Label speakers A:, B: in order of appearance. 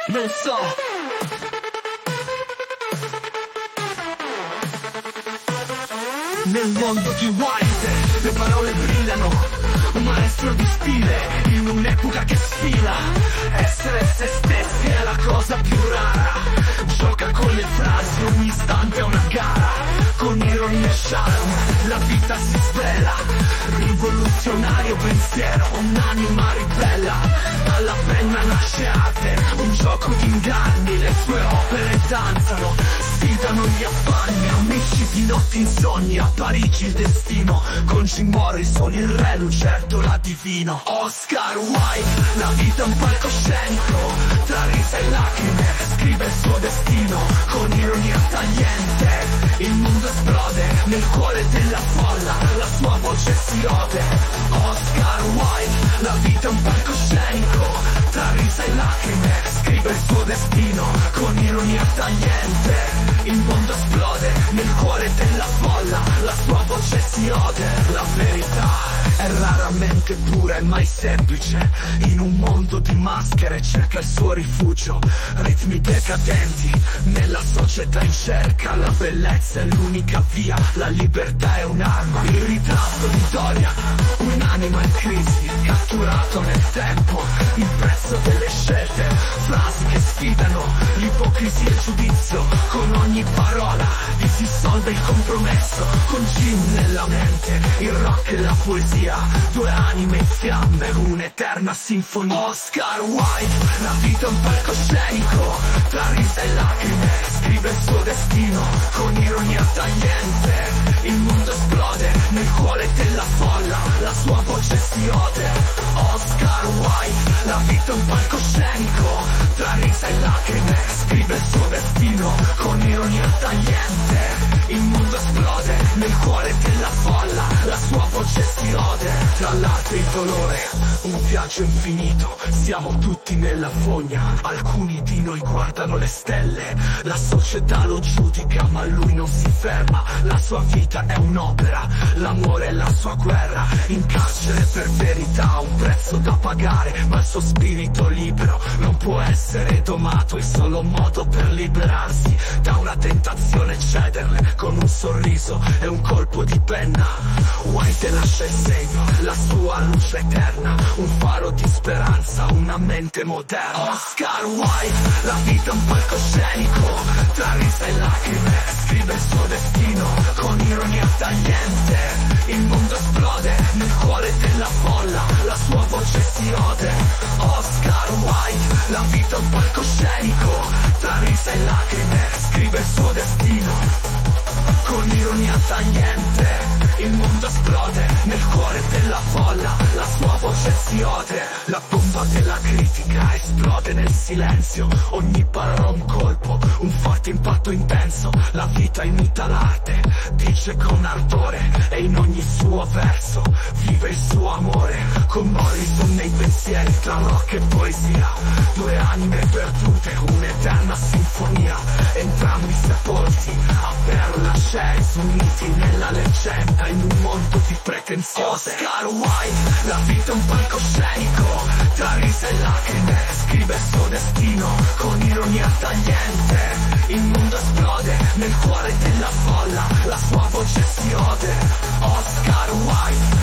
A: non so. Nel mondo di White le parole brillano, un maestro di stile in un'epoca che sfila. Essere se stessi è la cosa più rara, gioca con le frasi, ogni istante è una gara. Con ironia e charme la vita si svela, rivoluzionario pensiero, un'anima ribella. Dalla penna nasce arte, un gioco di inganni, le sue opere danzano, sfidano gli affanni, amici di notti insonni. A Parigi il destino, con Jim Morrison il re lucertola divino. Oscar Wilde, la vita è un palcoscenico, tra risa e lacrime scrive il suo destino. Con ironia tagliente il mondo esplode, nel cuore della folla la sua voce si rode. Oscar Wilde, la vita è un palcoscenico, tra risa e lacrime scrive il suo destino. Con ironia tagliente il mondo esplode, nel cuore della folla la sua voce si rode. La verità è raramente pura e mai semplice, in un mondo di maschere cerca il suo rifugio. Ritmi decadenti nella società in cerca, la bellezza è l'unica via, la libertà è un'arma. Il ritratto di Dorian, un'anima in crisi, catturato nel tempo, il prezzo delle scelte, frasi che sfidano l'ipocrisia e il giudizio. Con ogni parola vi si solve il compromesso, con Jim nella mente, il rock e la poesia, due anime in fiamme, un'eterna sinfonia. Oscar Wilde, la vita è un palcoscenico, tra risa e lacrime scrive il suo destino. Con ironia tagliente il mondo esplode, nel cuore della folla la sua voce si ode. Oscar Wilde, la vita è un palcoscenico, tra risa e lacrime scrive il suo destino. Con ironia tagliente il mondo esplode, nel cuore della folla la sua voce si rode. Tra l'arte e il dolore, un viaggio infinito, siamo tutti nella fogna. Alcuni di noi guardano le stelle, la società lo giudica ma lui non si ferma. La sua vita è un'opera, l'amore è la sua guerra. In carcere per verità ha un prezzo da pagare, ma il suo spirito libero non può essere domato. Il solo modo per liberarsi da una tentazione è cederle con un sorriso e un colpo di penna. White lascia il segno, la sua luce eterna, un faro di speranza, una mente moderna. Oscar Wilde, la vita è un palcoscenico, tra risa e lacrime scrive il suo destino. Con ironia tagliente il mondo esplode, nel cuore della folla la sua voce si rode. Oscar Wilde, la vita è un palcoscenico, tra risa e lacrime scrive il suo destino. Con ironia tagliente il mondo esplode, nel cuore della folla la sua voce si ode. La bomba della critica esplode nel silenzio, ogni parola un colpo, un forte impatto intenso. La vita imita l'arte, dice con ardore, e in ogni suo verso vive il suo amore. Con Morrison nei pensieri, tra rock e poesia, due anime perdute, un'eterna sinfonia. Entrambi sepolti a perla scesi, uniti nella leggenda, in un mondo di pretenziose. Oscar Wilde, la vita è un palcoscenico, tra risa e lacrime scrive il suo destino. Con ironia tagliente il mondo esplode, nel cuore della folla la sua voce si ode. Oscar Wilde.